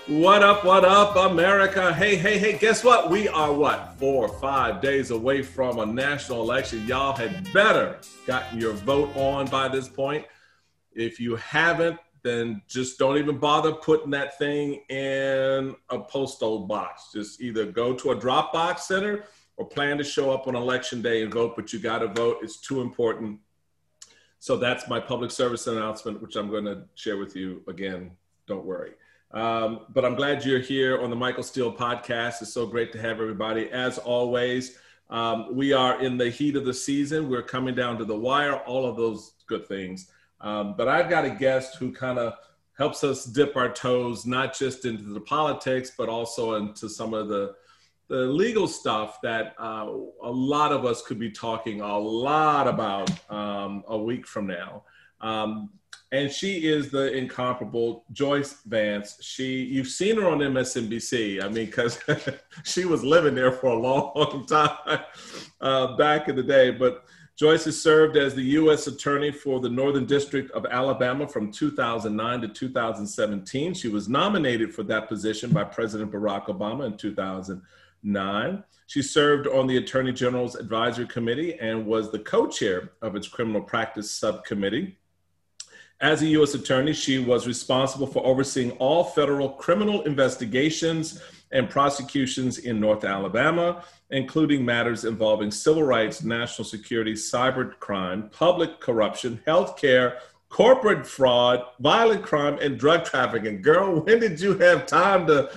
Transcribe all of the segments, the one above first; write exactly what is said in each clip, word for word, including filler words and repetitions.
What up, what up, America? Hey, hey, hey, guess what? We are what? Four or five days away from a national election. Y'all had better gotten your vote on by this point. If you haven't, then just don't even bother putting that thing in a postal box. Just either go to a drop box center or plan to show up on election day and vote, but you got to vote. It's too important. So that's my public service announcement, which I'm going to share with you again. Don't worry. Um, but I'm glad you're here on the Michael Steele podcast. It's so great to have everybody. As always, um, we are in the heat of the season. We're coming down to the wire, all of those good things. Um, but I've got a guest who kind of helps us dip our toes, not just into the politics, but also into some of the, the legal stuff that uh, a lot of us could be talking a lot about um, a week from now. Um, And she is the incomparable Joyce Vance. She, you've seen her on M S N B C. I mean, because she was living there for a long time uh, back in the day. But Joyce has served as the U S Attorney for the Northern District of Alabama from two thousand nine to two thousand seventeen. She was nominated for that position by President Barack Obama in two thousand nine. She served on the Attorney General's Advisory Committee and was the co-chair of its Criminal Practice Subcommittee. As a U S attorney, she was responsible for overseeing all federal criminal investigations and prosecutions in North Alabama, including matters involving civil rights, national security, cybercrime, public corruption, healthcare, corporate fraud, violent crime, and drug trafficking. Girl, when did you have time to,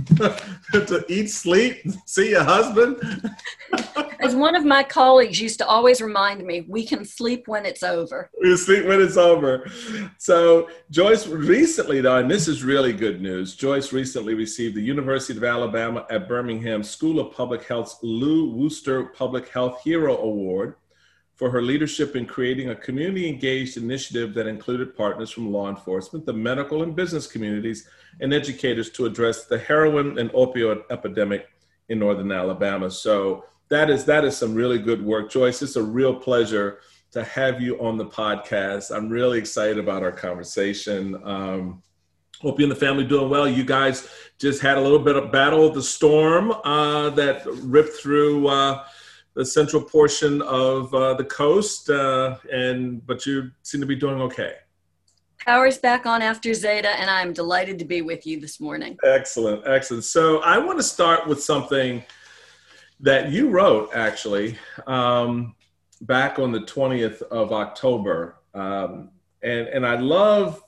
to eat, sleep, see your husband? As one of my colleagues used to always remind me, we can sleep when it's over. We sleep when it's over. So Joyce recently, though, and this is really good news, Joyce recently received the University of Alabama at Birmingham School of Public Health's Lou Worcester Public Health Hero Award for her leadership in creating a community-engaged initiative that included partners from law enforcement, the medical and business communities, and educators to address the heroin and opioid epidemic in Northern Alabama. So that is that is some really good work. Joyce, it's a real pleasure to have you on the podcast. I'm really excited about our conversation. Um, hope you and the family doing well. You guys just had a little bit of battle of the storm uh, that ripped through uh, the central portion of uh, the coast, uh, and but you seem to be doing okay. Power's back on after Zeta, and I'm delighted to be with you this morning. Excellent, excellent. So I want to start with something that you wrote, actually, um, back on the twentieth of October. Um, and, and I love,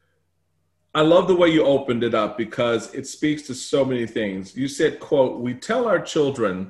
I love the way you opened it up because it speaks to so many things. You said, quote, "We tell our children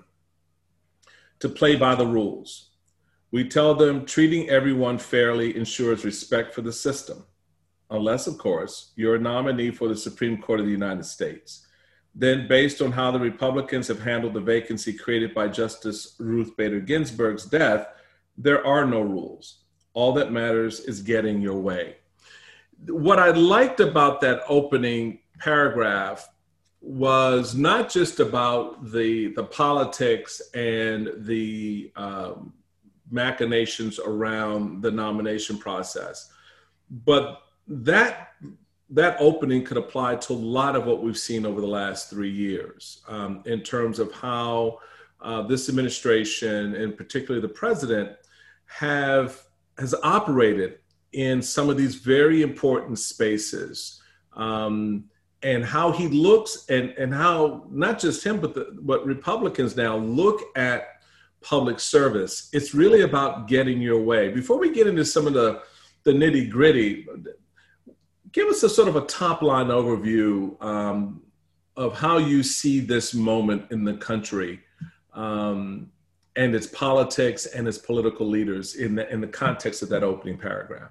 to play by the rules. We tell them treating everyone fairly ensures respect for the system, unless, of course, you're a nominee for the Supreme Court of the United States. Then, based on how the Republicans have handled the vacancy created by Justice Ruth Bader Ginsburg's death, there are no rules. All that matters is getting your way." What I liked about that opening paragraph was not just about the, the politics and the um, machinations around the nomination process, but that that opening could apply to a lot of what we've seen over the last three years um, in terms of how uh, this administration, and particularly the president, have has operated in some of these very important spaces, um, and how he looks and, and how not just him, but, the, but Republicans now look at public service. It's really about getting your way. Before we get into some of the, the nitty gritty, give us a sort of a top line overview um, of how you see this moment in the country um, and its politics and its political leaders in the, in the context of that opening paragraph.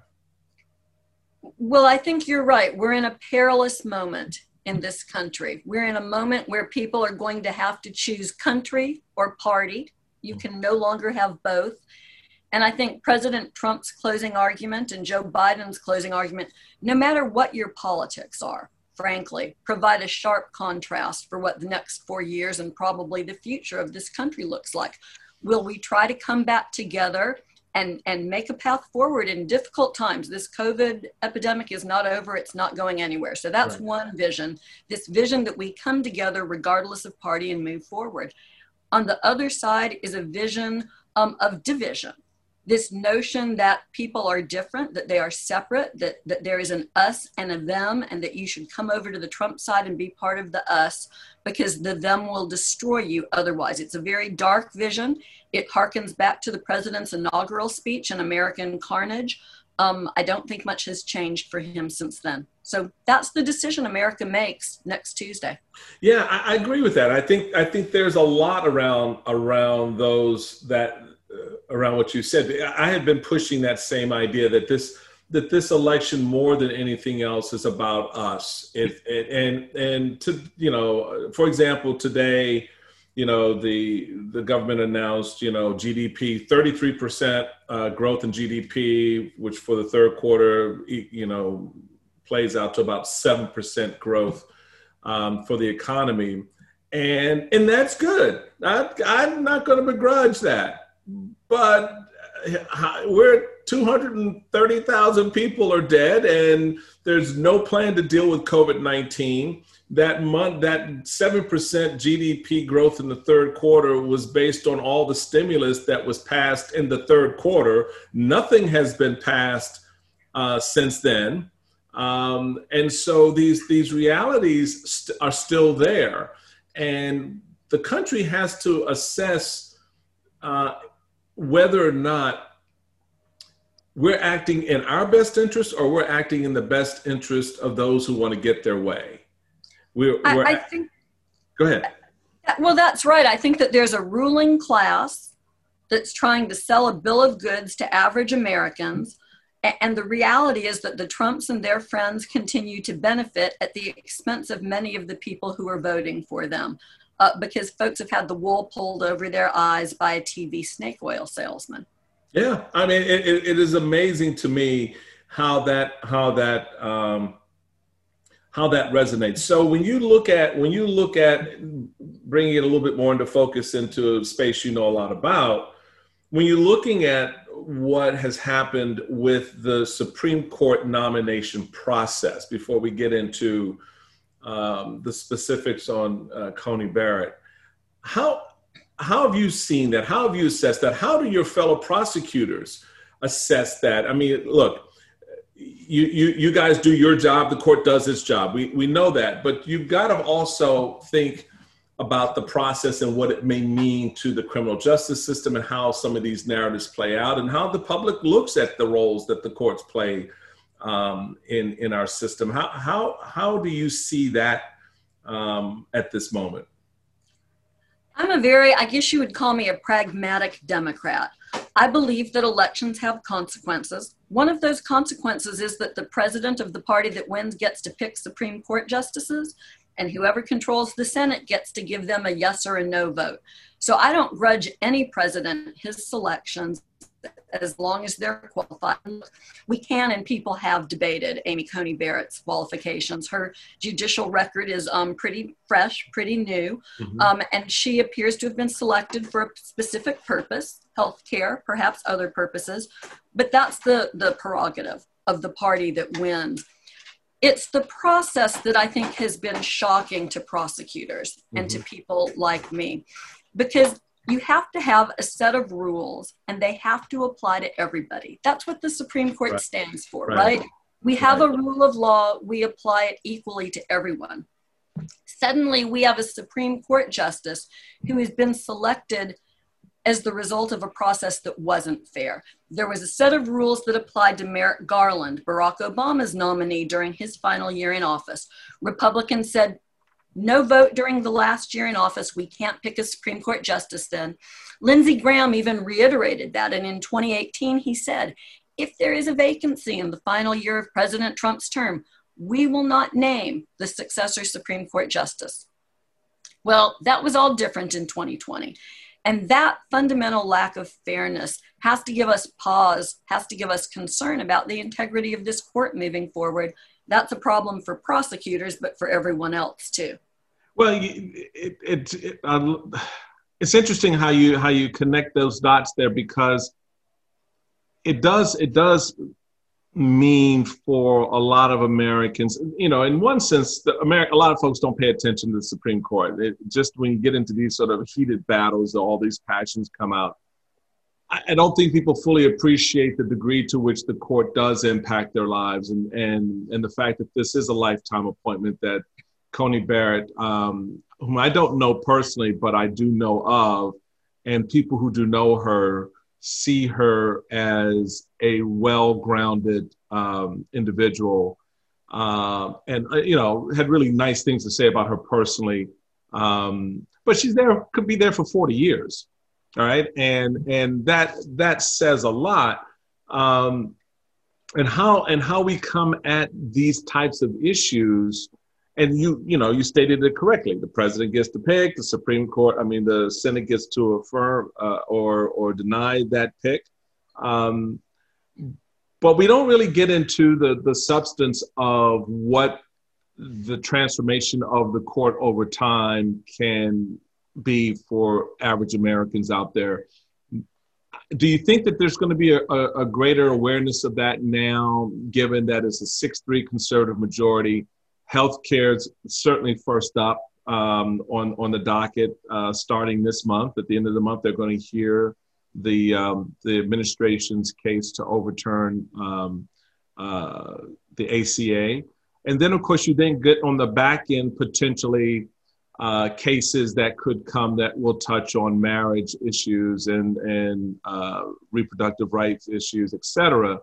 Well, I think you're right. We're in a perilous moment in this country. We're in a moment where people are going to have to choose country or party. You can no longer have both. And I think President Trump's closing argument and Joe Biden's closing argument, no matter what your politics are, frankly, provide a sharp contrast for what the next four years and probably the future of this country looks like. Will we try to come back together and, and make a path forward in difficult times. This COVID epidemic is not over. It's not going anywhere. So that's right. One vision, this vision that we come together regardless of party and move forward. On the other side is a vision um, of division. This notion that people are different, that they are separate, that, that there is an us and a them, and that you should come over to the Trump side and be part of the us because the them will destroy you otherwise. It's a very dark vision. It harkens back to the president's inaugural speech in American Carnage. Um, I don't think much has changed for him since then. So that's the decision America makes next Tuesday. Yeah, I, I agree with that. I think I think there's a lot around around those that uh, around what you said. I had been pushing that same idea that this that this election more than anything else is about us. It, it, and and to you know, for example, today, you know, the the government announced, you know, G D P, thirty-three percent uh, growth in G D P, which for the third quarter, you know, plays out to about seven percent growth um, for the economy. And and that's good. I, I'm not going to begrudge that. But we're two hundred thirty thousand people are dead, and there's no plan to deal with COVID nineteen. That month, that seven percent G D P growth in the third quarter was based on all the stimulus that was passed in the third quarter. Nothing has been passed uh, since then. Um, and so these, these realities st- are still there. And the country has to assess uh, whether or not we're acting in our best interest or we're acting in the best interest of those who want to get their way. We're, we're, I, I think, go ahead. Well, that's right. I think that there's a ruling class that's trying to sell a bill of goods to average Americans. And the reality is that the Trumps and their friends continue to benefit at the expense of many of the people who are voting for them, uh, because folks have had the wool pulled over their eyes by a T V snake oil salesman. Yeah, I mean, it, it, it is amazing to me how that, how that, um, how that resonates. So when you look at, when you look at bringing it a little bit more into focus into a space you know a lot about, when you're looking at what has happened with the Supreme Court nomination process, before we get into um, the specifics on uh, Coney Barrett, how, how have you seen that? How have you assessed that? How do your fellow prosecutors assess that? I mean, look, You, you you guys do your job, the court does its job. We we know that, but you've got to also think about the process and what it may mean to the criminal justice system and how some of these narratives play out and how the public looks at the roles that the courts play um, in, in our system. How, how, how do you see that um, at this moment? I'm a very, I guess you would call me a pragmatic Democrat. I believe that elections have consequences. One of those consequences is that the president of the party that wins gets to pick Supreme Court justices, and whoever controls the Senate gets to give them a yes or a no vote. So I don't grudge any president his selections as long as they're qualified. We can, and people have debated Amy Coney Barrett's qualifications. Her judicial record is um, pretty fresh, pretty new, mm-hmm. um, and she appears to have been selected for a specific purpose, healthcare, perhaps other purposes, but that's the, the prerogative of the party that wins. It's the process that I think has been shocking to prosecutors mm-hmm. and to people like me, because you have to have a set of rules and they have to apply to everybody. That's what the Supreme Court right. stands for, right? right? We have right. a rule of law, we apply it equally to everyone. Suddenly we have a Supreme Court justice who has been selected as the result of a process that wasn't fair. There was a set of rules that applied to Merrick Garland, Barack Obama's nominee during his final year in office. Republicans said, no vote during the last year in office. We can't pick a Supreme Court justice then. Lindsey Graham even reiterated that. And in twenty eighteen, he said, if there is a vacancy in the final year of President Trump's term, we will not name the successor Supreme Court justice. Well, that was all different in twenty twenty. And that fundamental lack of fairness has to give us pause, has to give us concern about the integrity of this court moving forward. That's a problem for prosecutors, but for everyone else too. Well, it, it, it, uh, it's interesting how you how you connect those dots there, because it does, it does mean for a lot of Americans, you know, in one sense, the Ameri- a lot of folks don't pay attention to the Supreme Court. It, just when you get into these sort of heated battles, all these passions come out. I, I don't think people fully appreciate the degree to which the court does impact their lives, and and and the fact that this is a lifetime appointment that Coney Barrett, um, whom I don't know personally, but I do know of, and people who do know her see her as a well-grounded um, individual, uh, and uh, you know, had really nice things to say about her personally. Um, but she's there, could be there for forty years, all right, and and that that says a lot. Um, and how and how we come at these types of issues. And you, you know, you stated it correctly. The president gets to pick. The Supreme Court, I mean, the Senate gets to affirm uh, or or deny that pick. Um, but we don't really get into the the substance of what the transformation of the court over time can be for average Americans out there. Do you think that there's going to be a, a, a greater awareness of that now, given that it's a six three conservative majority? Healthcare is certainly first up um, on, on the docket uh, starting this month. At the end of the month, they're going to hear the, um, the administration's case to overturn um, uh, the A C A. And then, of course, you then get on the back end potentially uh, cases that could come that will touch on marriage issues and, and uh, reproductive rights issues, et cetera.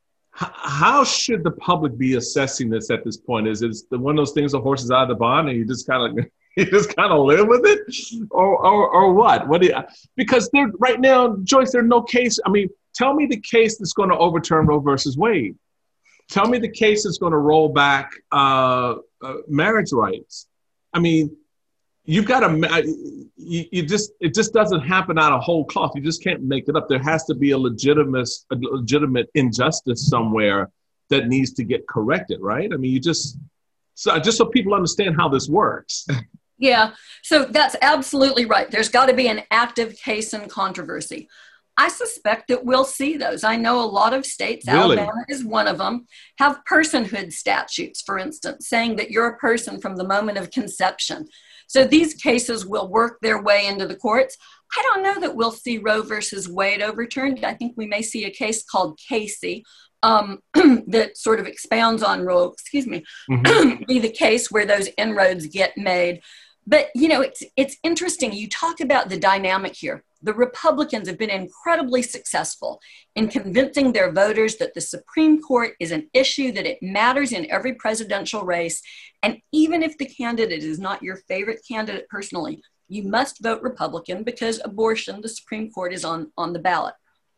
How should the public be assessing this at this point? Is it one of those things, the horse is out of the barn, and you just kind of you just kind of live with it, or or, or what? What? Do you, because there right now, Joyce, there's no case. I mean, tell me the case that's going to overturn Roe versus Wade. Tell me the case that's going to roll back uh, uh, marriage rights. I mean, you've got to. You, you just it just doesn't happen out of whole cloth. You just can't make it up. There has to be a legitimate a legitimate injustice somewhere that needs to get corrected, right? I mean, you just so just so people understand how this works. Yeah, so that's absolutely right. There's got to be an active case in controversy. I suspect that we'll see those. I know a lot of states, really? Alabama is one of them, have personhood statutes, for instance, saying that you're a person from the moment of conception. So these cases will work their way into the courts. I don't know that we'll see Roe versus Wade overturned. I think we may see a case called Casey um, that sort of expounds on Roe, excuse me, mm-hmm. be the case where those inroads get made. But, you know, it's it's interesting. You talk about the dynamic here. The Republicans have been incredibly successful in convincing their voters that the Supreme Court is an issue, that it matters in every presidential race. And even if the candidate is not your favorite candidate personally, you must vote Republican because abortion, the Supreme Court, is on, on the ballot.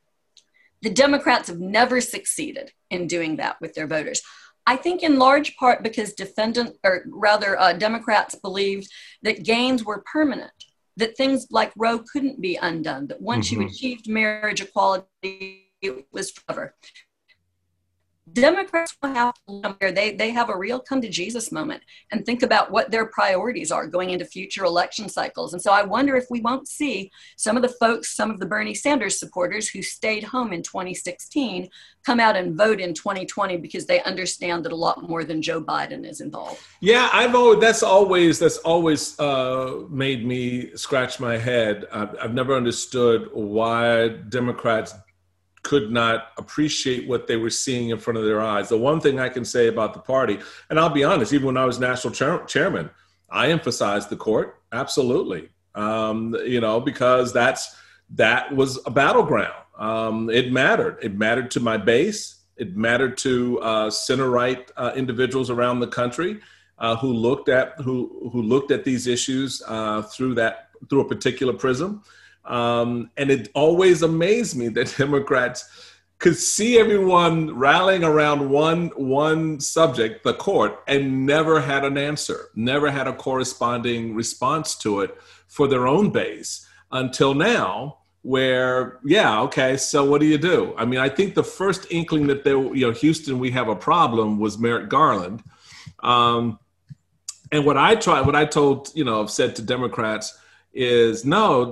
The Democrats have never succeeded in doing that with their voters. I think in large part because defendant, or rather uh, Democrats believed that gains were permanent, that things like Roe couldn't be undone, that once mm-hmm. you achieved marriage equality, it was forever. Democrats will have to, they, they have a real come to Jesus moment and think about what their priorities are going into future election cycles. And so I wonder if we won't see some of the folks, some of the Bernie Sanders supporters who stayed home in twenty sixteen come out and vote in twenty twenty because they understand that a lot more than Joe Biden is involved. Yeah, I've always, that's always, that's always uh, made me scratch my head. I've, I've never understood why Democrats could not appreciate what they were seeing in front of their eyes. The one thing I can say about the party, and I'll be honest, even when I was national chair- chairman, I emphasized the court, absolutely. Um, you know, because that's that was a battleground. Um, it mattered. It mattered to my base. It mattered to uh, center-right uh, individuals around the country uh, who looked at who who looked at these issues uh, through that through a particular prism. Um, and it always amazed me that Democrats could see everyone rallying around one one subject, the court, and never had an answer, never had a corresponding response to it for their own base until now, where, yeah, okay, so what do you do? I mean, I think the first inkling that there, you know, Houston, we have a problem was Merrick Garland. Um, and what I tried, what I told, you know, said to Democrats is, no,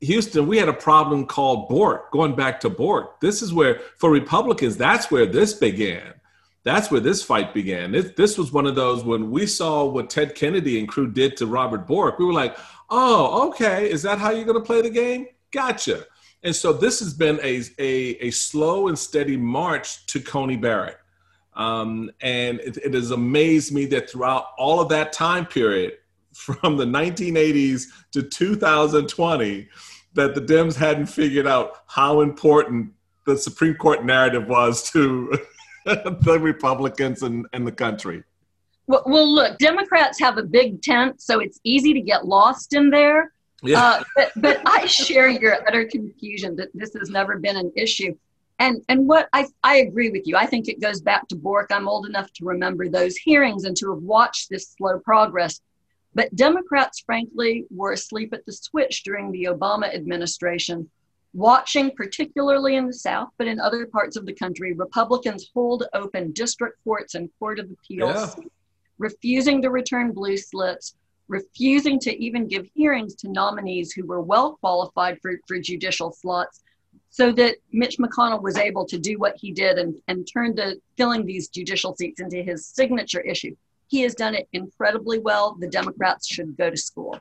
Houston, we had a problem called Bork, going back to Bork. This is where, for Republicans, that's where this began. That's where this fight began. This, this was one of those, when we saw what Ted Kennedy and crew did to Robert Bork, we were like, oh, okay, is that how you're going to play the game? Gotcha. And so this has been a, a, a slow and steady march to Coney Barrett. Um, and it, it has amazed me that throughout all of that time period, from the nineteen eighties to two thousand twenty, that the Dems hadn't figured out how important the Supreme Court narrative was to the Republicans and, and the country. Well, well, look, Democrats have a big tent, so it's easy to get lost in there. Yeah. Uh, but, but I share your utter confusion that this has never been an issue. And and what I, I agree with you. I think it goes back to Bork. I'm old enough to remember those hearings and to have watched this slow progress. But Democrats, frankly, were asleep at the switch during the Obama administration, watching, particularly in the South, but in other parts of the country, Republicans hold open district courts and court of appeals, yeah. refusing to return blue slips, refusing to even give hearings to nominees who were well qualified for, for judicial slots, so that Mitch McConnell was able to do what he did and, and turn to filling these judicial seats into his signature issue. He has done it incredibly well. The Democrats should go to school.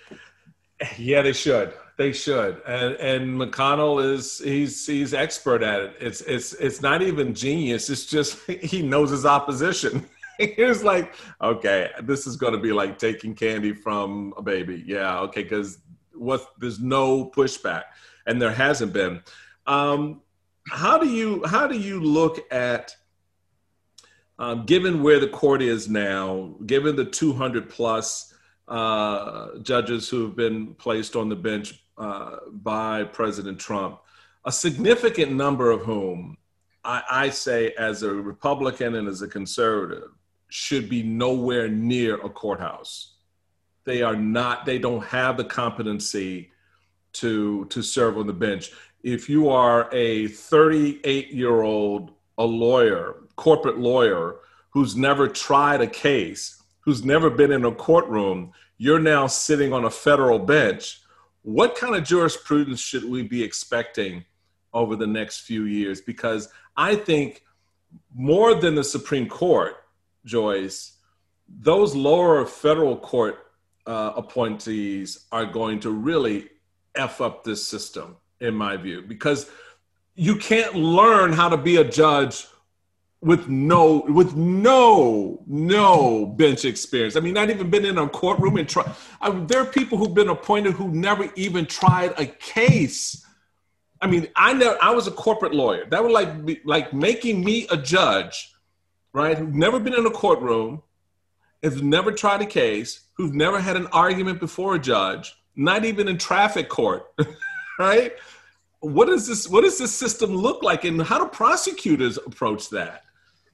Yeah, they should. They should. And and McConnell is he's he's expert at it. It's it's it's not even genius. It's just he knows his opposition. It's like, okay, this is going to be like taking candy from a baby. Yeah, okay, because what there's no pushback, and there hasn't been. Um, how do you how do you look at? Um, given where the court is now, given the two hundred plus uh, judges who have been placed on the bench uh, by President Trump, a significant number of whom I, I say as a Republican and as a conservative should be nowhere near a courthouse. They are not, they don't have the competency to, to serve on the bench. If you are a thirty-eight-year-old, a lawyer, corporate lawyer who's never tried a case, who's never been in a courtroom, you're now sitting on a federal bench. What kind of jurisprudence should we be expecting over the next few years? Because I think more than the Supreme Court, Joyce, those lower federal court uh, appointees are going to really F up this system, in my view, because you can't learn how to be a judge with no, with no, no bench experience. I mean, not even been in a courtroom and try. I, there are people who've been appointed who never even tried a case. I mean, I never. I was a corporate lawyer. That would like be like making me a judge, right? Who've never been in a courtroom, has never tried a case, who've never had an argument before a judge, not even in traffic court, right? What does this? What does this system look like, and how do prosecutors approach that?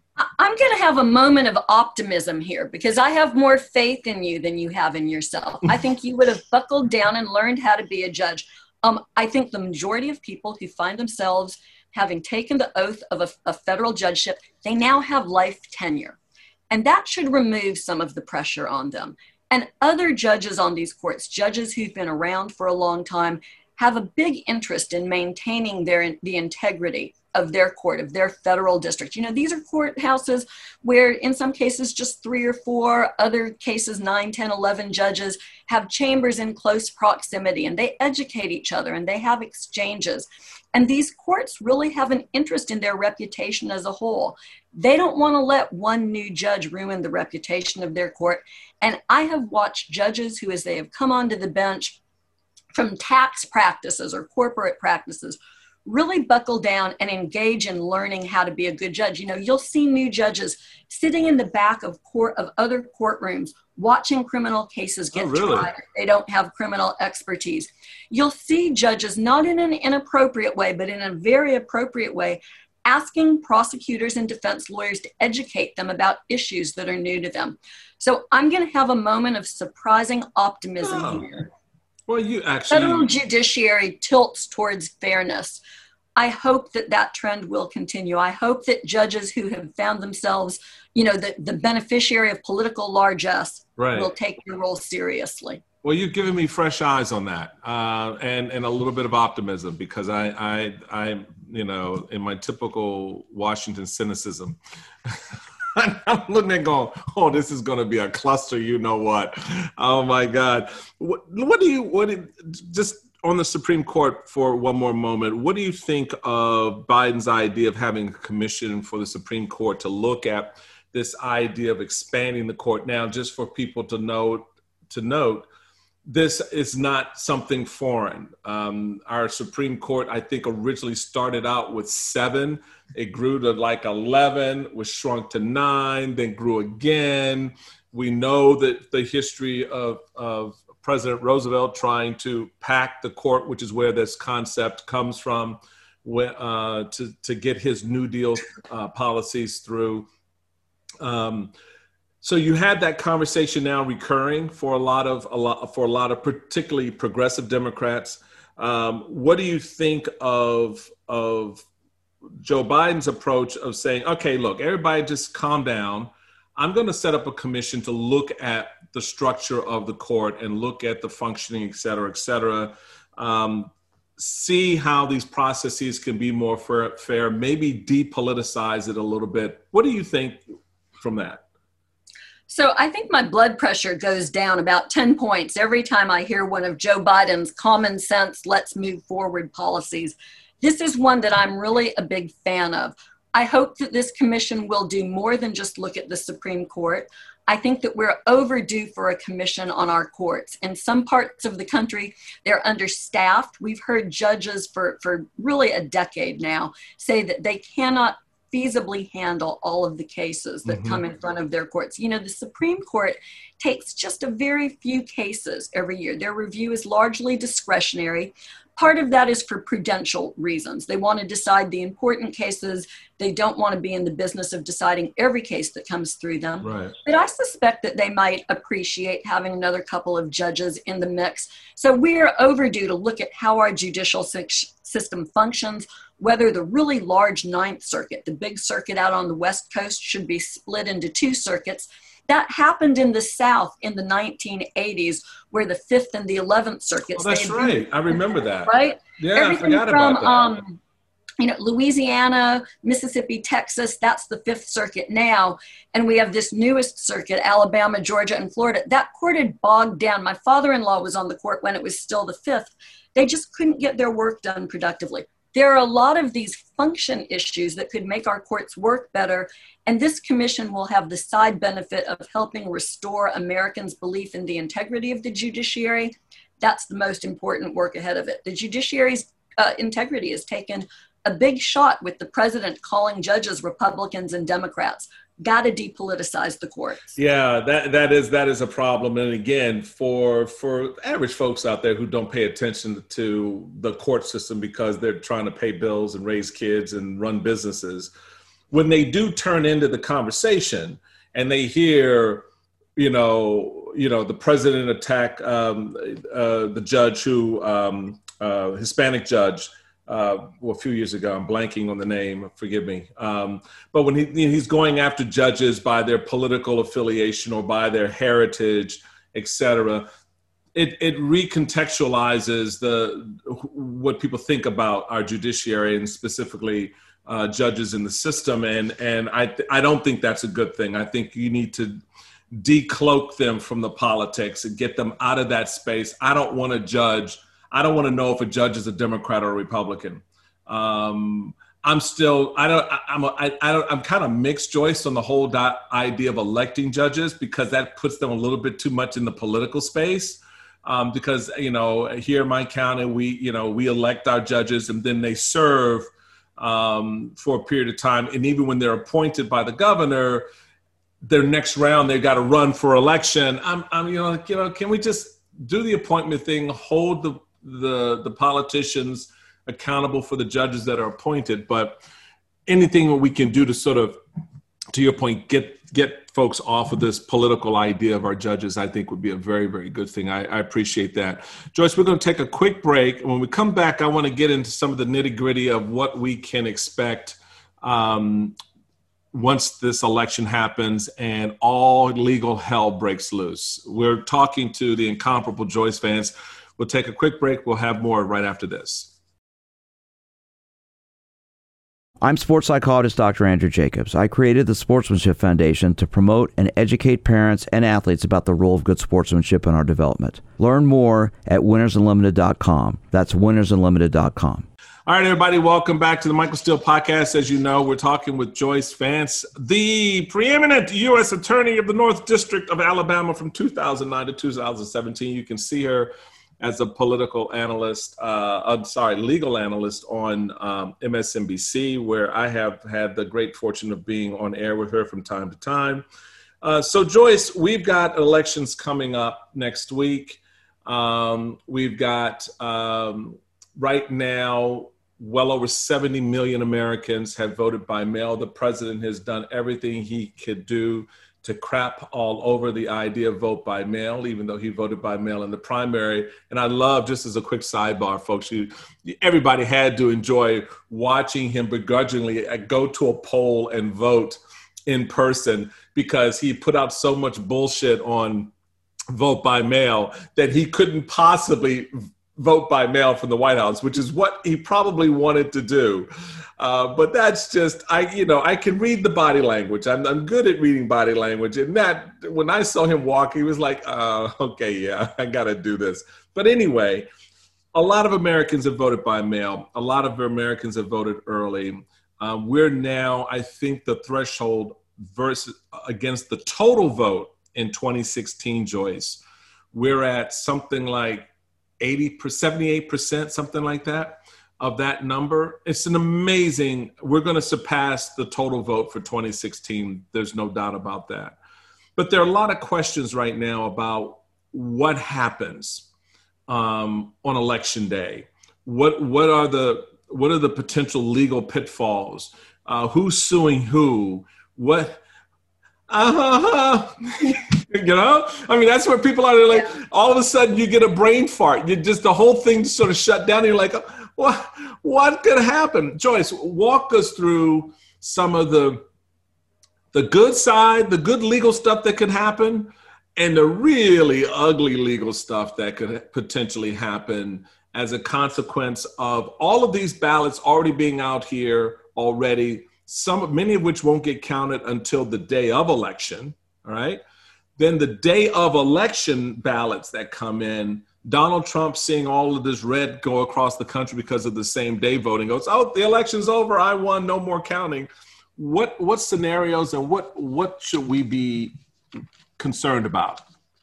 I'm going to have a moment of optimism here because I have more faith in you than you have in yourself. I think you would have buckled down and learned how to be a judge. Um, I think the majority of people who find themselves having taken the oath of a, a federal judgeship, they now have life tenure. And that should remove some of the pressure on them. And other judges on these courts, judges who've been around for a long time, have a big interest in maintaining their the integrity of their court, of their federal district. You know, these are courthouses where in some cases just three or four, other cases nine, ten, eleven judges have chambers in close proximity, and they educate each other and they have exchanges. And these courts really have an interest in their reputation as a whole. They don't want to let one new judge ruin the reputation of their court. And I have watched judges who, as they have come onto the bench from tax practices or corporate practices, really buckle down and engage in learning how to be a good judge. You know, you'll see new judges sitting in the back of court of other courtrooms watching criminal cases get oh, really? tried. They don't have criminal expertise. You'll see judges, not in an inappropriate way, but in a very appropriate way, asking prosecutors and defense lawyers to educate them about issues that are new to them. So I'm going to have a moment of surprising optimism oh. here. Well, you actually... Federal judiciary tilts towards fairness. I hope that that trend will continue. I hope that judges who have found themselves, you know, the, the beneficiary of political largesse right. will take their role seriously. Well, you've given me fresh eyes on that, uh, and and a little bit of optimism, because I I I you know, in my typical Washington cynicism, I'm looking at going, oh, this is going to be a cluster. You know what? Oh my God! What, what do you what do, just on the Supreme Court for one more moment? What do you think of Biden's idea of having a commission for the Supreme Court to look at this idea of expanding the court? Now, just for people to note to note. This is not something foreign. Um, our Supreme Court, I think, originally started out with seven. It grew to like eleven, was shrunk to nine, then grew again. We know that the history of, of President Roosevelt trying to pack the court, which is where this concept comes from, uh, to, to get his New Deal uh, policies through. Um, So you had that conversation now recurring for a lot of a lot for a lot of particularly progressive Democrats. Um, what do you think of of Joe Biden's approach of saying, okay, look, everybody just calm down. I'm going to set up a commission to look at the structure of the court and look at the functioning, et cetera, et cetera. Um, see how these processes can be more fair, fair, maybe depoliticize it a little bit. What do you think from that? So I think my blood pressure goes down about ten points every time I hear one of Joe Biden's common sense, let's move forward policies. This is one that I'm really a big fan of. I hope that this commission will do more than just look at the Supreme Court. I think that we're overdue for a commission on our courts. In some parts of the country, they're understaffed. We've heard judges for, for really a decade now say that they cannot feasibly handle all of the cases that mm-hmm. come in front of their courts. You know, the Supreme Court takes just a very few cases every year. Their review is largely discretionary. Part of that is for prudential reasons. They want to decide the important cases. They don't want to be in the business of deciding every case that comes through them. Right. But I suspect that they might appreciate having another couple of judges in the mix. So we're overdue to look at how our judicial system functions, whether the really large Ninth Circuit, the big circuit out on the West Coast, should be split into two circuits. That happened in the South in the nineteen eighties, where the Fifth and the Eleventh Circuits. Oh, that's right. I remember that. Right? Yeah, Everything I forgot from, about that. Um, you know, Louisiana, Mississippi, Texas, that's the Fifth Circuit now. And we have this newest circuit, Alabama, Georgia, and Florida. That court had bogged down. My father-in-law was on the court when it was still the Fifth. They just couldn't get their work done productively. There are a lot of these function issues that could make our courts work better, and this commission will have the side benefit of helping restore Americans' belief in the integrity of the judiciary. That's the most important work ahead of it. The judiciary's uh, integrity has taken a big shot with the president calling judges Republicans and Democrats. Got to depoliticize the courts. Yeah, that that is that is a problem. And again, for for average folks out there who don't pay attention to the court system because they're trying to pay bills and raise kids and run businesses, when they do turn into the conversation and they hear, you know, you know, the president attack um, uh, the judge who um, uh, Hispanic judge. Uh, well, a few years ago, I'm blanking on the name, forgive me. Um, but when he, he's going after judges by their political affiliation or by their heritage, et cetera, it, it recontextualizes the what people think about our judiciary and specifically uh, judges in the system. And, and I, I don't think that's a good thing. I think you need to decloak them from the politics and get them out of that space. I don't want to judge I don't want to know if a judge is a Democrat or a Republican. Um, I'm still, I don't, I, I'm, a, I, I don't, I'm kind of mixed, Joyce, on the whole dot idea of electing judges because that puts them a little bit too much in the political space. Um, because, you know, here in my county, we, you know, we elect our judges and then they serve um, for a period of time. And even when they're appointed by the governor, their next round, they got to run for election. I'm, I'm, you know, you know, can we just do the appointment thing, hold the, the the politicians accountable for the judges that are appointed, but anything that we can do to sort of, to your point, get get folks off of this political idea of our judges, I think would be a very, very good thing. I, I appreciate that. Joyce, we're going to take a quick break. When we come back, I want to get into some of the nitty gritty of what we can expect um, once this election happens and all legal hell breaks loose. We're talking to the incomparable Joyce Vance. We'll take a quick break. We'll have more right after this. I'm sports psychologist Doctor Andrew Jacobs. I created the Sportsmanship Foundation to promote and educate parents and athletes about the role of good sportsmanship in our development. Learn more at winners unlimited dot com. That's winners unlimited dot com. All right, everybody, welcome back to the Michael Steele Podcast. As you know, we're talking with Joyce Vance, the preeminent U S Attorney of the North District of Alabama from two thousand nine to two thousand seventeen. You can see her as a political analyst, uh, I'm sorry, legal analyst on um, M S N B C, where I have had the great fortune of being on air with her from time to time. Uh, so Joyce, we've got elections coming up next week. Um, we've got um, right now, well over seventy million Americans have voted by mail. The president has done everything he could do to crap all over the idea of vote by mail, even though he voted by mail in the primary. And I love, just as a quick sidebar, folks, you, everybody had to enjoy watching him begrudgingly go to a poll and vote in person, because he put out so much bullshit on vote by mail that he couldn't possibly vote by mail from the White House, which is what he probably wanted to do. Uh, but that's just, I, you know, I can read the body language. I'm, I'm good at reading body language. And that, when I saw him walk, he was like, uh, okay, yeah, I got to do this. But anyway, a lot of Americans have voted by mail. A lot of Americans have voted early. Uh, we're now, I think, the threshold versus against the total vote in twenty sixteen, Joyce. We're at something like eighty, seventy-eight percent, something like that, of that number. It's an amazing, we're going to surpass the total vote for twenty sixteen. There's no doubt about that. But there are a lot of questions right now about what happens um, on election day. What what are the what are the potential legal pitfalls? Uh, who's suing who? What? Uh-huh. You know, I mean, that's where people are. They're like, yeah. All of a sudden, you get a brain fart. You just the whole thing just sort of shut down. And you're like, what? What could happen? Joyce, walk us through some of the the good side, the good legal stuff that could happen, and the really ugly legal stuff that could potentially happen as a consequence of all of these ballots already being out here already. Some, many of which won't get counted until the day of election. All right. Then the day of election ballots that come in, Donald Trump seeing all of this red go across the country because of the same day voting goes, oh, the election's over. I won. No more counting. What what scenarios and what what should we be concerned about?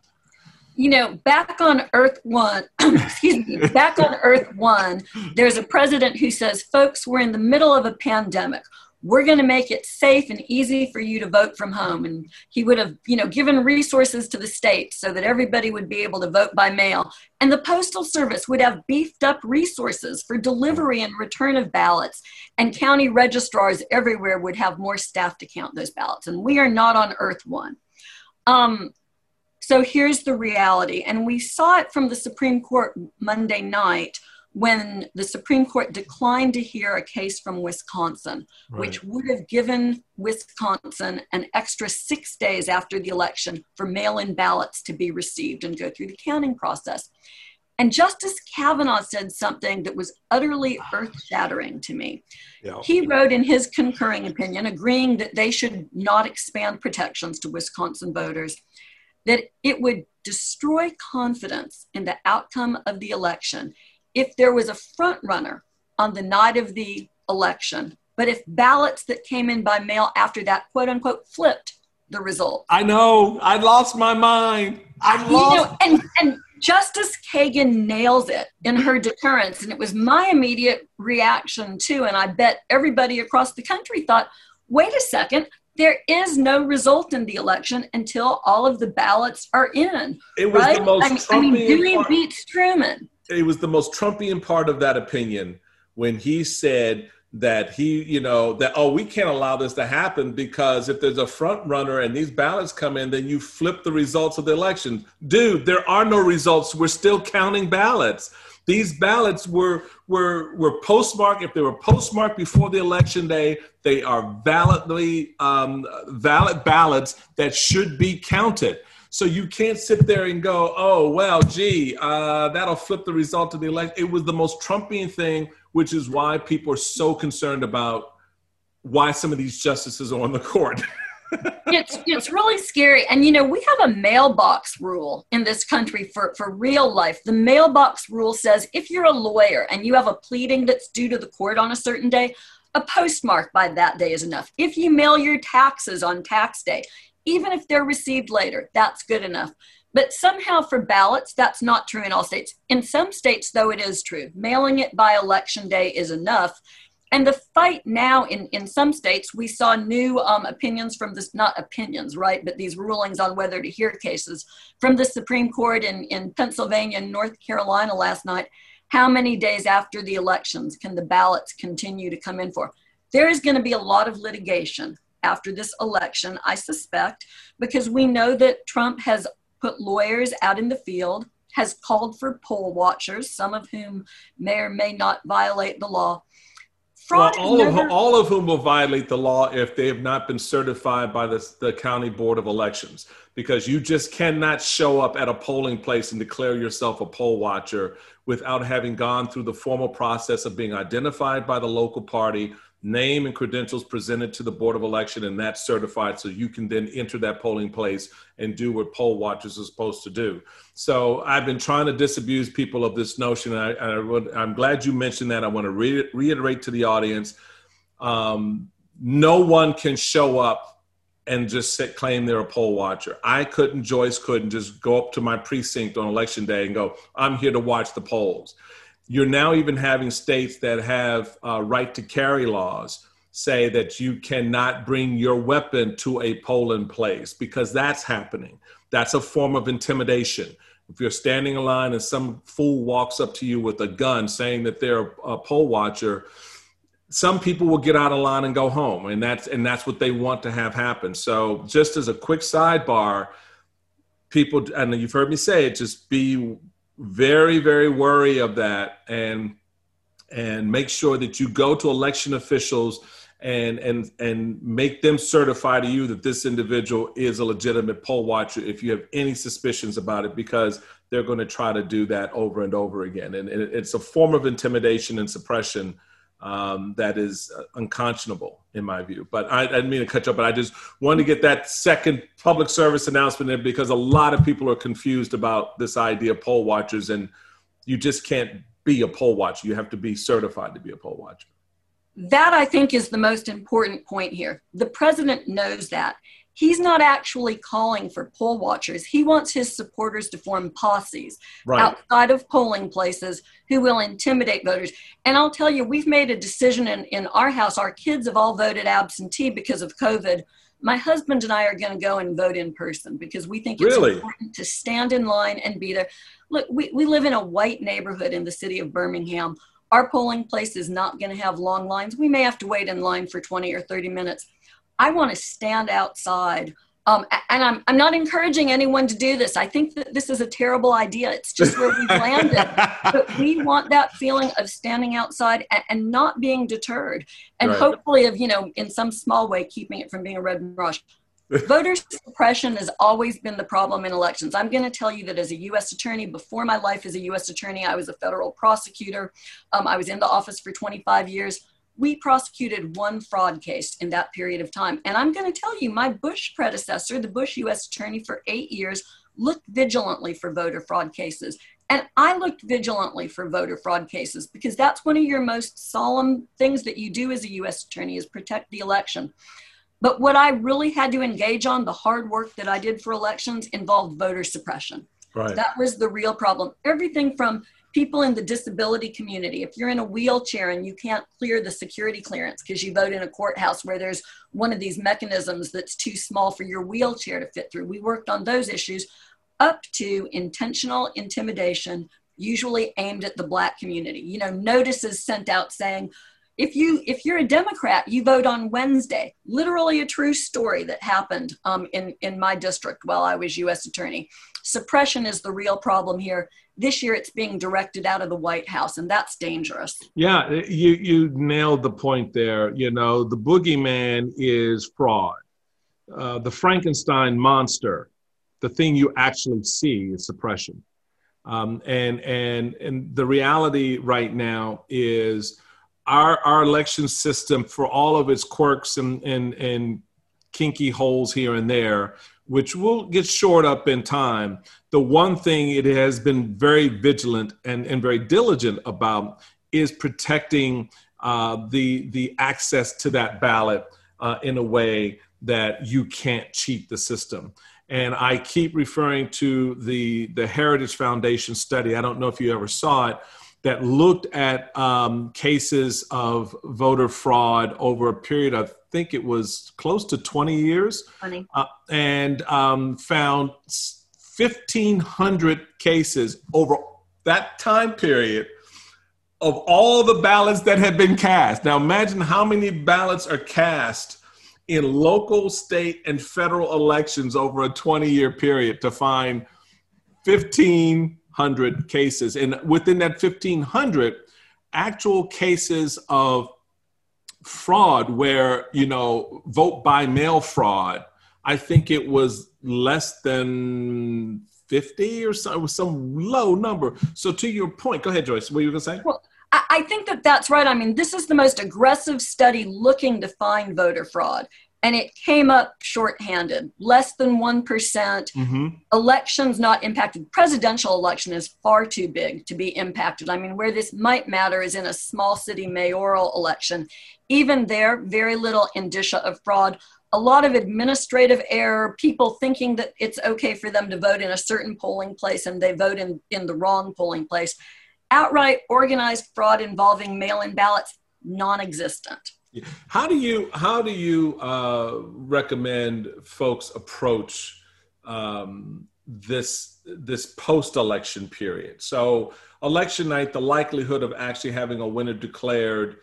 You know, back on Earth One, excuse me, back on Earth One, there's a president who says, folks, we're in the middle of a pandemic. We're going to make it safe and easy for you to vote from home. And he would have, you know, given resources to the states so that everybody would be able to vote by mail. And the Postal Service would have beefed up resources for delivery and return of ballots. And county registrars everywhere would have more staff to count those ballots. And we are not on Earth One. Um, so here's the reality. And we saw it from the Supreme Court Monday night, when the Supreme Court declined to hear a case from Wisconsin, right, which would have given Wisconsin an extra six days after the election for mail-in ballots to be received and go through the counting process. And Justice Kavanaugh said something that was utterly earth-shattering to me. Yeah. He wrote in his concurring opinion, agreeing that they should not expand protections to Wisconsin voters, that it would destroy confidence in the outcome of the election if there was a front runner on the night of the election, but if ballots that came in by mail after that, quote unquote, flipped the result. I know, I lost my mind. I lost. You know, and, and Justice Kagan nails it in her deterrence. And it was my immediate reaction too. And I bet everybody across the country thought, wait a second, there is no result in the election until all of the ballots are in. It was right? the most I mean, I mean Dewey part. beats Truman. It was the most Trumpian part of that opinion when he said that he, you know, that, oh, we can't allow this to happen because if there's a front runner and these ballots come in, then you flip the results of the election. Dude, there are no results. We're still counting ballots. These ballots were were were postmarked. If they were postmarked before the election day, they are validly um, valid ballots that should be counted. So you can't sit there and go, oh, well, gee, uh, that'll flip the result of the election. It was the most Trumpian thing, which is why people are so concerned about why some of these justices are on the court. it's it's really scary. And, you know, we have a mailbox rule in this country for, for real life. The mailbox rule says if you're a lawyer and you have a pleading that's due to the court on a certain day, a postmark by that day is enough. If you mail your taxes on tax day, even if they're received later, that's good enough. But somehow for ballots, that's not true in all states. In some states, though, it is true. Mailing it by election day is enough. And the fight now in, in some states, we saw new um, opinions from this, not opinions, right, but these rulings on whether to hear cases from the Supreme Court in, in Pennsylvania and North Carolina last night. How many days after the elections can the ballots continue to come in for? There is going to be a lot of litigation after this election, I suspect, because we know that Trump has put lawyers out in the field, has called for poll watchers, some of whom may or may not violate the law. Fraud well, all, never- of, all of whom will violate the law if they have not been certified by the, the County Board of Elections, because you just cannot show up at a polling place and declare yourself a poll watcher without having gone through the formal process of being identified by the local party, name and credentials presented to the Board of Election, and that's certified so you can then enter that polling place and do what poll watchers are supposed to do. So I've been trying to disabuse people of this notion. I, I, I'm glad you mentioned that. I want to re- reiterate to the audience, um, no one can show up and just sit, claim they're a poll watcher. I couldn't, Joyce couldn't just go up to my precinct on election day and go, I'm here to watch the polls. You're now even having states that have uh, right to carry laws say that you cannot bring your weapon to a polling place, because that's happening. That's a form of intimidation. If you're standing in line and some fool walks up to you with a gun saying that they're a poll watcher, some people will get out of line and go home, and that's and that's what they want to have happen. So just as a quick sidebar, people, and you've heard me say it, just be very, very wary of that, and and make sure that you go to election officials and and and make them certify to you that this individual is a legitimate poll watcher if you have any suspicions about it, because they're going to try to do that over and over again. And, and it's a form of intimidation and suppression um, that is unconscionable in my view. But I, I didn't mean to cut you up, but I just wanted to get that second public service announcement in, because a lot of people are confused about this idea of poll watchers, and you just can't be a poll watcher. You have to be certified to be a poll watcher. That, I think, is the most important point here. The president knows that. He's not actually calling for poll watchers. He wants his supporters to form posses right outside of polling places who will intimidate voters. And I'll tell you, we've made a decision in, in our house. Our kids have all voted absentee because of COVID. My husband and I are going to go and vote in person because we think it's really important to stand in line and be there. Look, we, we live in a white neighborhood in the city of Birmingham. Our polling place is not going to have long lines. We may have to wait in line for twenty or thirty minutes. I want to stand outside. Um, and I'm, I'm not encouraging anyone to do this. I think that this is a terrible idea. It's just where we've landed. But we want that feeling of standing outside and, and not being deterred. And right. hopefully of, you know, in some small way, keeping it from being a red rush. Voter suppression has always been the problem in elections. I'm going to tell you that as a U S attorney, before my life as a U S attorney, I was a federal prosecutor. Um, I was in the office for twenty-five years. We prosecuted one fraud case in that period of time. And I'm going to tell you, my Bush predecessor, the Bush U S attorney for eight years, looked vigilantly for voter fraud cases. And I looked vigilantly for voter fraud cases because that's one of your most solemn things that you do as a U S attorney is protect the election. But what I really had to engage on, the hard work that I did for elections, involved voter suppression. Right. That was the real problem. Everything from people in the disability community. If you're in a wheelchair and you can't clear the security clearance because you vote in a courthouse where there's one of these mechanisms that's too small for your wheelchair to fit through, we worked on those issues, up to intentional intimidation, usually aimed at the Black community. You know, notices sent out saying, if you if you're a Democrat, you vote on Wednesday. Literally a true story that happened um, in in my district while I was U S attorney. Suppression is the real problem here. This year, it's being directed out of the White House, and that's dangerous. Yeah, you you nailed the point there. You know, the boogeyman is fraud. Uh, the Frankenstein monster, the thing you actually see, is suppression. Um, and and and the reality right now is our our election system, for all of its quirks and and and kinky holes here and there, which will get shored up in time, the one thing it has been very vigilant and, and very diligent about is protecting uh, the the access to that ballot uh, in a way that you can't cheat the system. And I keep referring to the, the Heritage Foundation study. I don't know if you ever saw it, that looked at um, cases of voter fraud over a period of, I think it was close to twenty years, uh, and um, found fifteen hundred cases over that time period of all the ballots that had been cast. Now imagine how many ballots are cast in local, state, and federal elections over a twenty-year period to find fifteen hundred cases. And within that fifteen hundred, actual cases of fraud where, you know, vote by mail fraud, I think it was less than fifty or so. It was some low number. So to your point, go ahead, Joyce, what were you going to say? Well, I think that that's right. I mean, this is the most aggressive study looking to find voter fraud. And it came up shorthanded, less than one percent. Mm-hmm. Elections not impacted. Presidential election is far too big to be impacted. I mean, where this might matter is in a small city mayoral election. Even there, very little indicia of fraud. A lot of administrative error, people thinking that it's okay for them to vote in a certain polling place and they vote in, in the wrong polling place. Outright organized fraud involving mail-in ballots, non-existent. How do you how do you uh, recommend folks approach um, this this post-election period? So election night, the likelihood of actually having a winner declared,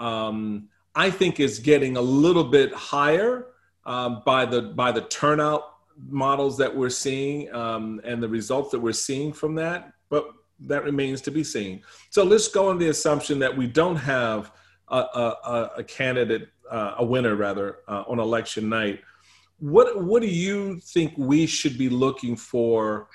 um, I think, is getting a little bit higher um, by the by the turnout models that we're seeing um, and the results that we're seeing from that. But that remains to be seen. So let's go on the assumption that we don't have a, a, a candidate, uh, a winner rather, uh, on election night. What what do you think we should be looking for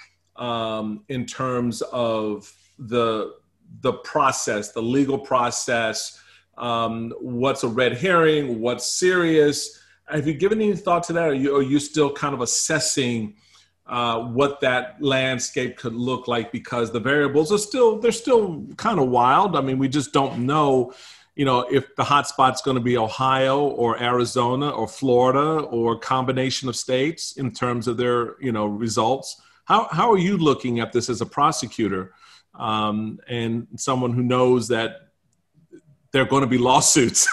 um, in terms of the the process, the legal process? Um, what's a red herring? What's serious? Have you given any thought to that? Or are you, are you still kind of assessing Uh, what that landscape could look like, because the variables are still, they're still kind of wild. I mean, we just don't know, you know, if the hotspot's going to be Ohio or Arizona or Florida or a combination of states in terms of their, you know, results. How, how are you looking at this as a prosecutor um, and someone who knows that there are going to be lawsuits?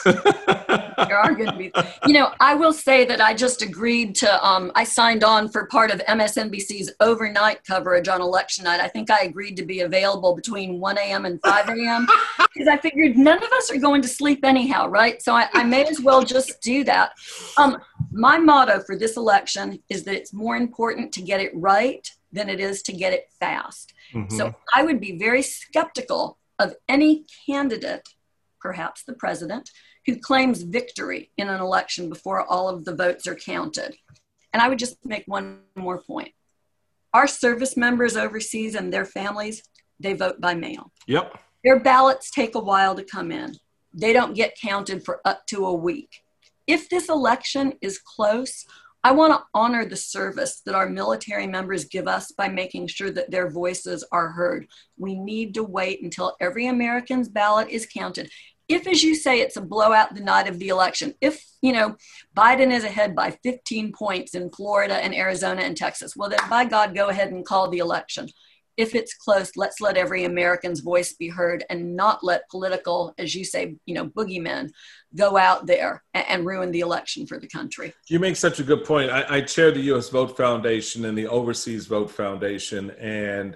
There are going to be. You know, I will say that I just agreed to, um, I signed on for part of M S N B C's overnight coverage on election night. I think I agreed to be available between one a.m. and five a.m. because I figured none of us are going to sleep anyhow, right? So I, I may as well just do that. Um, my motto for this election is that it's more important to get it right than it is to get it fast. Mm-hmm. So I would be very skeptical of any candidate, perhaps the president, who claims victory in an election before all of the votes are counted. And I would just make one more point. Our service members overseas and their families, they vote by mail. Yep. Their ballots take a while to come in. They don't get counted for up to a week. If this election is close, I want to honor the service that our military members give us by making sure that their voices are heard. We need to wait until every American's ballot is counted. If, as you say, it's a blowout the night of the election, if, you know, Biden is ahead by fifteen points in Florida and Arizona and Texas, well, then by God, go ahead and call the election. If it's close, let's let every American's voice be heard and not let political, as you say, you know, boogeymen go out there and, and ruin the election for the country. You make such a good point. I, I chair the U S Vote Foundation and the Overseas Vote Foundation, and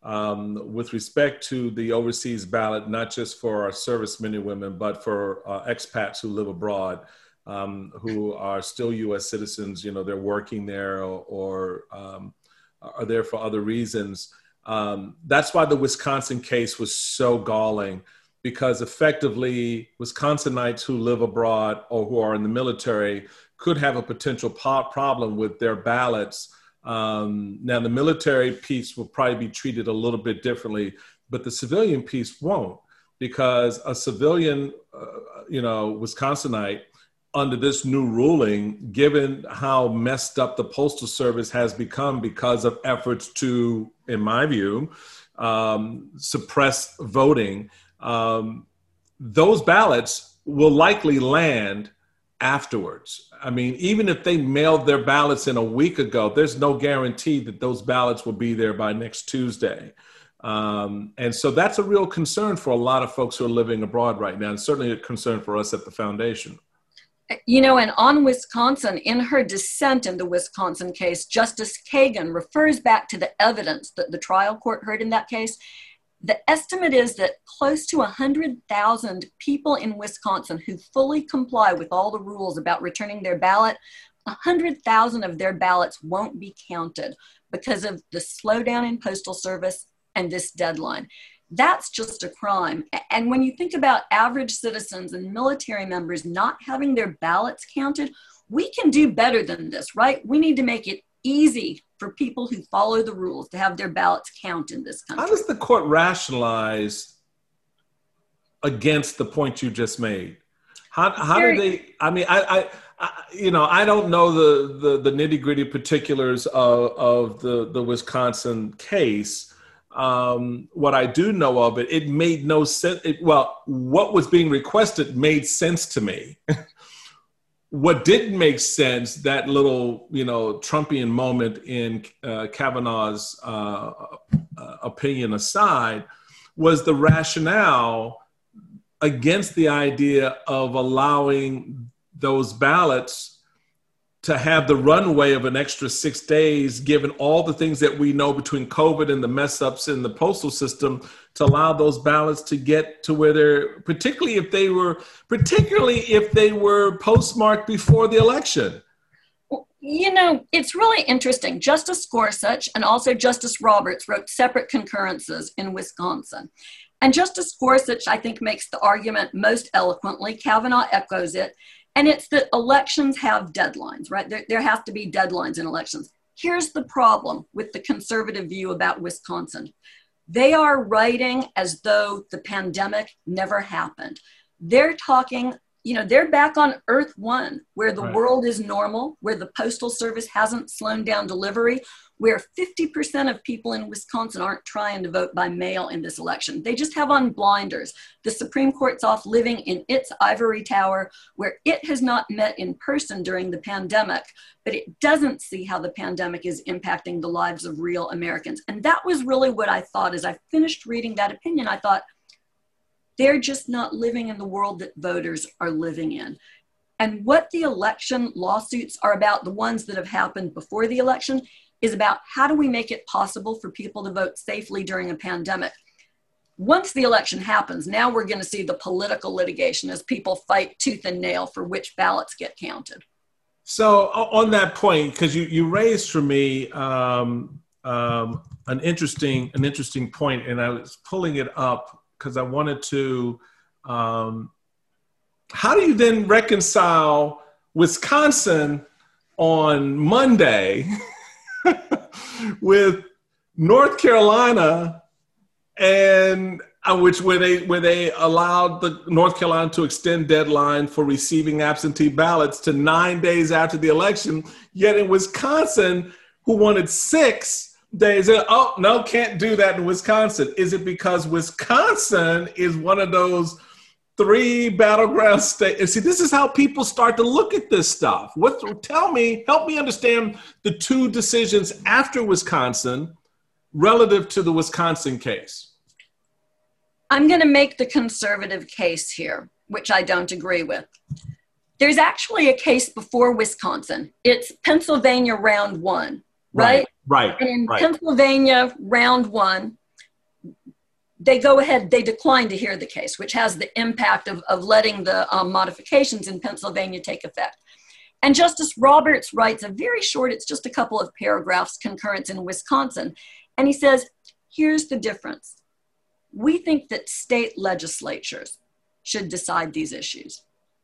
um, with respect to the overseas ballot, not just for our servicemen and women, but for uh, expats who live abroad, um, who are still U S citizens. You know, they're working there or, or um, are there for other reasons. Um, that's why the Wisconsin case was so galling, because effectively Wisconsinites who live abroad or who are in the military could have a potential po- problem with their ballots. Um, now, the military piece will probably be treated a little bit differently, but the civilian piece won't, because a civilian, uh, you know, Wisconsinite, under this new ruling, given how messed up the Postal Service has become because of efforts to, in my view, um, suppress voting, um, those ballots will likely land afterwards. I mean, even if they mailed their ballots in a week ago, there's no guarantee that those ballots will be there by next Tuesday. Um, and so that's a real concern for a lot of folks who are living abroad right now, and certainly a concern for us at the foundation. You know, and on Wisconsin, in her dissent in the Wisconsin case, Justice Kagan refers back to the evidence that the trial court heard in that case. The estimate is that close to one hundred thousand people in Wisconsin who fully comply with all the rules about returning their ballot, one hundred thousand of their ballots won't be counted because of the slowdown in Postal Service and this deadline. That's just a crime. And when you think about average citizens and military members not having their ballots counted, we can do better than this, right? We need to make it easy for people who follow the rules to have their ballots counted in this country. How does the court rationalize against the point you just made? How, how do they, I mean, I, I, I, you know, I don't know the, the, the nitty gritty particulars of, of the, the Wisconsin case. Um, what I do know of it, it made no sense. It, well, what was being requested made sense to me. What didn't make sense, that little, you know, Trumpian moment in uh, Kavanaugh's uh, uh, opinion aside, was the rationale against the idea of allowing those ballots to have the runway of an extra six days, given all the things that we know between COVID and the mess ups in the postal system, to allow those ballots to get to where they're, particularly if they were, particularly if they were postmarked before the election. You know, it's really interesting. Justice Gorsuch and also Justice Roberts wrote separate concurrences in Wisconsin. And Justice Gorsuch, I think, makes the argument most eloquently. Kavanaugh echoes it. And it's that elections have deadlines, right? There, there have to be deadlines in elections. Here's the problem with the conservative view about Wisconsin. They are writing as though the pandemic never happened. They're talking, you know, they're back on Earth One, where the right. world is normal, where the Postal Service hasn't slowed down delivery, where fifty percent of people in Wisconsin aren't trying to vote by mail in this election. They just have on blinders. The Supreme Court's off living in its ivory tower, where it has not met in person during the pandemic, but it doesn't see how the pandemic is impacting the lives of real Americans. And that was really what I thought as I finished reading that opinion. I thought, they're just not living in the world that voters are living in. And what the election lawsuits are about, the ones that have happened before the election, is about how do we make it possible for people to vote safely during a pandemic. Once the election happens, now we're going to see the political litigation as people fight tooth and nail for which ballots get counted. So on that point, because you, you raised for me um, um, an interesting an interesting point, and I was pulling it up because I wanted to, um, how do you then reconcile Wisconsin on Monday with North Carolina, and uh, which where they where they allowed the North Carolina to extend deadline for receiving absentee ballots to nine days after the election, yet in Wisconsin, who wanted six days, oh no, can't do that in Wisconsin. Is it because Wisconsin is one of those three battleground states? And see, this is how people start to look at this stuff. What? Tell me, help me understand the two decisions after Wisconsin relative to the Wisconsin case. I'm going to make the conservative case here, which I don't agree with. There's actually a case before Wisconsin. It's Pennsylvania round one, right? Right, right. And in right. Pennsylvania round one, they go ahead, they decline to hear the case, which has the impact of, of letting the um, modifications in Pennsylvania take effect. And Justice Roberts writes a very short, it's just a couple of paragraphs, concurrence in Wisconsin. And he says, here's the difference. We think that state legislatures should decide these issues,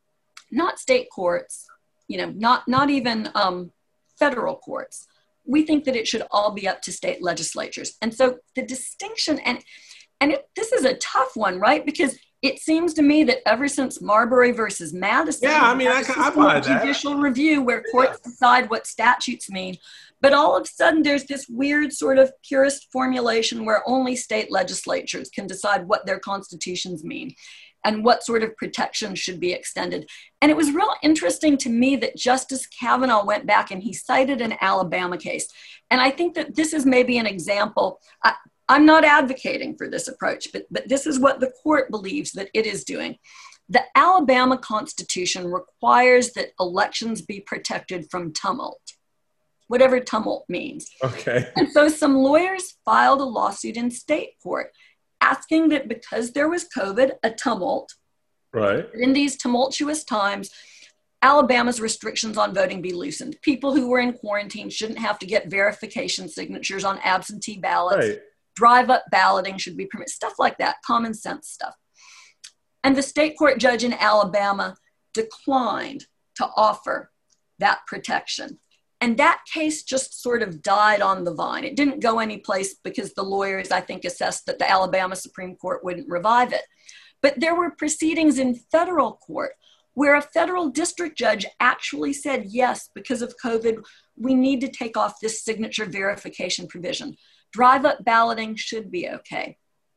not state courts, you know, not, not even um, federal courts. We think that it should all be up to state legislatures. And so the distinction, and, and it, this is a tough one, right? Because it seems to me that ever since Marbury versus Madison, yeah, I mean, I, I buy that. Judicial review where courts yeah. decide what statutes mean, but all of a sudden there's this weird sort of purist formulation where only state legislatures can decide what their constitutions mean and what sort of protection should be extended. And it was real interesting to me that Justice Kavanaugh went back and he cited an Alabama case. And I think that this is maybe an example. I, I'm not advocating for this approach, but, but this is what the court believes that it is doing. The Alabama Constitution requires that elections be protected from tumult, whatever tumult means. Okay. And so some lawyers filed a lawsuit in state court asking that because there was COVID, a tumult, right? In these tumultuous times, Alabama's restrictions on voting be loosened. People who were in quarantine shouldn't have to get verification signatures on absentee ballots. Right. Drive-up balloting should be permitted, stuff like that, common sense stuff. And the state court judge in Alabama declined to offer that protection. And that case just sort of died on the vine. It didn't go anyplace because the lawyers, I think, assessed that the Alabama Supreme Court wouldn't revive it. But there were proceedings in federal court where a federal district judge actually said, yes, because of COVID, we need to take off this signature verification provision. Drive-up balloting should be okay.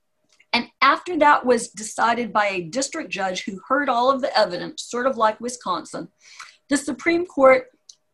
And after that was decided by a district judge who heard all of the evidence, sort of like Wisconsin, the Supreme Court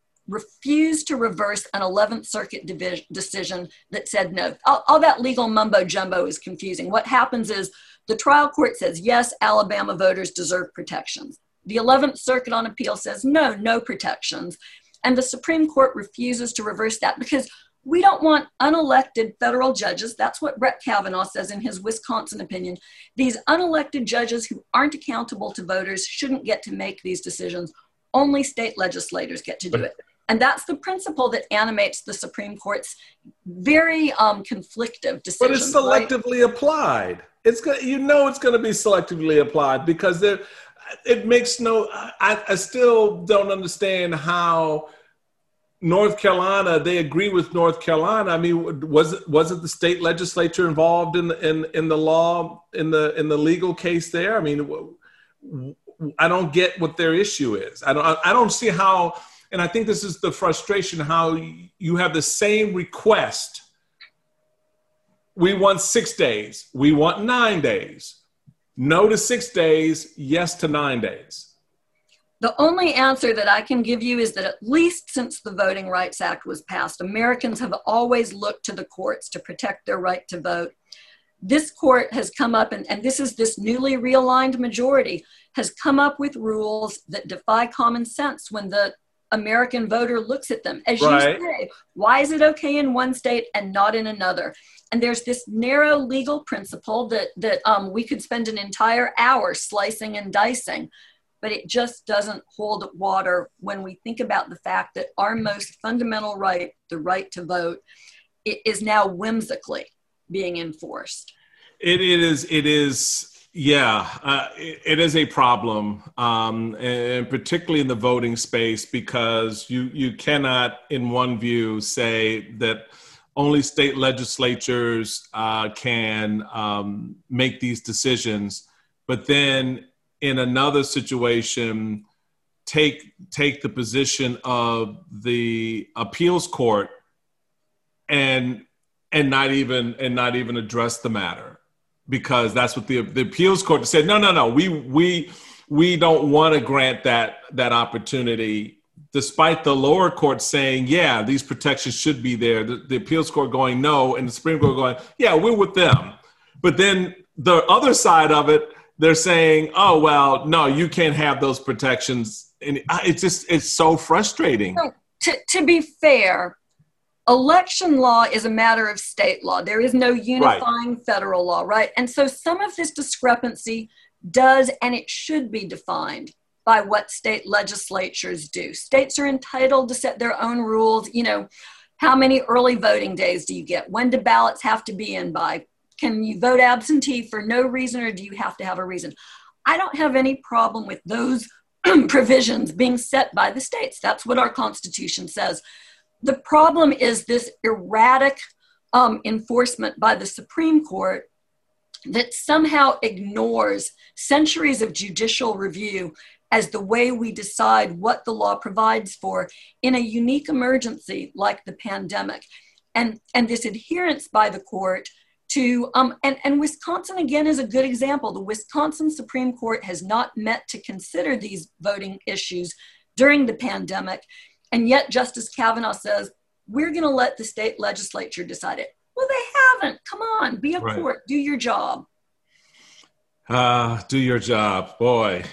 refused to reverse an eleventh Circuit division, decision that said no. All, all that legal mumbo jumbo is confusing. What happens is the trial court says, yes, Alabama voters deserve protections. The eleventh Circuit on appeal says, no, no protections. And the Supreme Court refuses to reverse that because we don't want unelected federal judges. That's what Brett Kavanaugh says in his Wisconsin opinion. These unelected judges who aren't accountable to voters shouldn't get to make these decisions. Only state legislators get to do it. And that's the principle that animates the Supreme Court's very um, conflictive decisions. But it's selectively right? applied. It's gonna, you know, it's going to be selectively applied because there, it makes no. I, I still don't understand how North Carolina. They agree with North Carolina. I mean, was it wasn't the state legislature involved in the, in in the law in the in the legal case there? I mean, I don't get what their issue is. I don't. I don't see how. And I think this is the frustration, how you have the same request. We want six days. We want nine days. No to six days, yes to nine days. The only answer that I can give you is that at least since the Voting Rights Act was passed, Americans have always looked to the courts to protect their right to vote. This court has come up, and, and this is this newly realigned majority, has come up with rules that defy common sense when the American voter looks at them. As right. you say, why is it okay in one state and not in another? And there's this narrow legal principle that, that um, we could spend an entire hour slicing and dicing, but it just doesn't hold water when we think about the fact that our most fundamental right, the right to vote, it is now whimsically being enforced. It, it is, it is, yeah, uh, it, it is a problem, um, and particularly in the voting space, because you, you cannot, in one view, say that only state legislatures uh, can um, make these decisions, but then in another situation, take take the position of the appeals court and and not even and not even address the matter, because that's what the the appeals court said. No, no, no. We we we don't want to grant that that opportunity, despite the lower court saying, yeah, these protections should be there. The, the appeals court going no, and the Supreme Court going, yeah, we're with them. But then the other side of it, they're saying, oh, well, no, you can't have those protections. And it's just, it's so frustrating. So, to, to be fair, election law is a matter of state law. There is no unifying right. federal law, right? And so some of this discrepancy does, and it should be defined by what state legislatures do. States are entitled to set their own rules. You know, how many early voting days do you get? When do ballots have to be in by? Can you vote absentee for no reason, or do you have to have a reason? I don't have any problem with those provisions being set by the states. That's what our Constitution says. The problem is this erratic um, enforcement by the Supreme Court that somehow ignores centuries of judicial review as the way we decide what the law provides for in a unique emergency like the pandemic. And, and this adherence by the court to, um, and, and Wisconsin again is a good example. The Wisconsin Supreme Court has not met to consider these voting issues during the pandemic. And yet Justice Kavanaugh says, we're going to let the state legislature decide it. Well, they haven't. Come on, be a right. court, do your job. Uh, do your job, boy.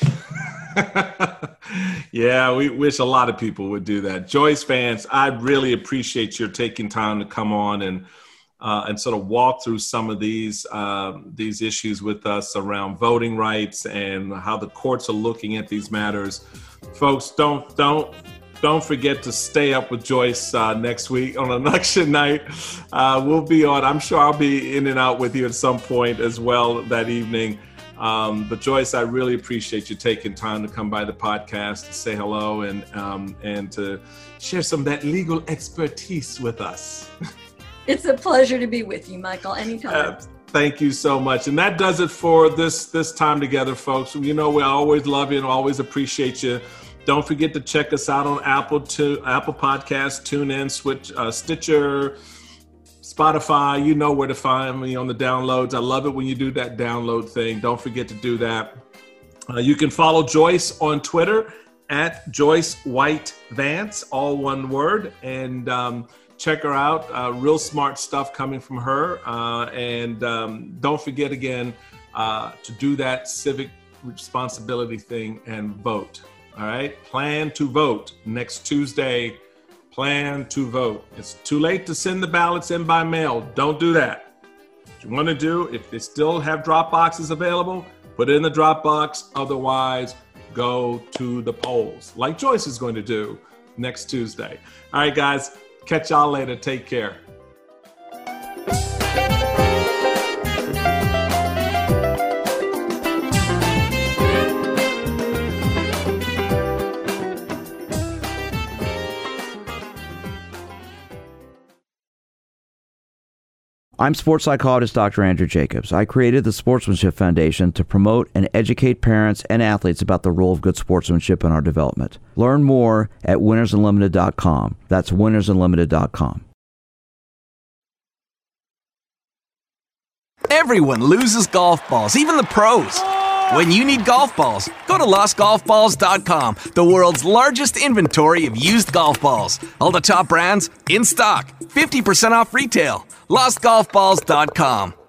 Yeah, we wish a lot of people would do that. Joyce fans, I really appreciate your taking time to come on and uh, and sort of walk through some of these uh, these issues with us around voting rights and how the courts are looking at these matters. Folks, don't don't. Don't forget to stay up with Joyce uh, next week on election night. Uh, we'll be on. I'm sure I'll be in and out with you at some point as well that evening. Um, but Joyce, I really appreciate you taking time to come by the podcast to say hello and um, and to share some of that legal expertise with us. It's a pleasure to be with you, Michael, anytime. Uh, Thank you so much. And that does it for this this time together, folks. You know, we always love you and always appreciate you. Don't forget to check us out on Apple to Apple Podcasts, TuneIn, Switch, uh, Stitcher, Spotify. You know where to find me on the downloads. I love it when you do that download thing. Don't forget to do that. Uh, you can follow Joyce on Twitter at Joyce White Vance, all one word, and um, check her out. Uh, real smart stuff coming from her. Uh, and um, don't forget again uh, to do that civic responsibility thing and vote. All right, plan to vote next Tuesday. Plan to vote. It's too late to send the ballots in by mail. Don't do that. What you want to do, if they still have drop boxes available, put it in the drop box. Otherwise, go to the polls, like Joyce is going to do next Tuesday. All right, guys, catch y'all later. Take care. I'm sports psychologist Doctor Andrew Jacobs. I created the Sportsmanship Foundation to promote and educate parents and athletes about the role of good sportsmanship in our development. Learn more at winners unlimited dot com. That's winners unlimited dot com. Everyone loses golf balls, even the pros. When you need golf balls, go to lost golf balls dot com, the world's largest inventory of used golf balls. All the top brands in stock, fifty percent off retail. lost golf balls dot com.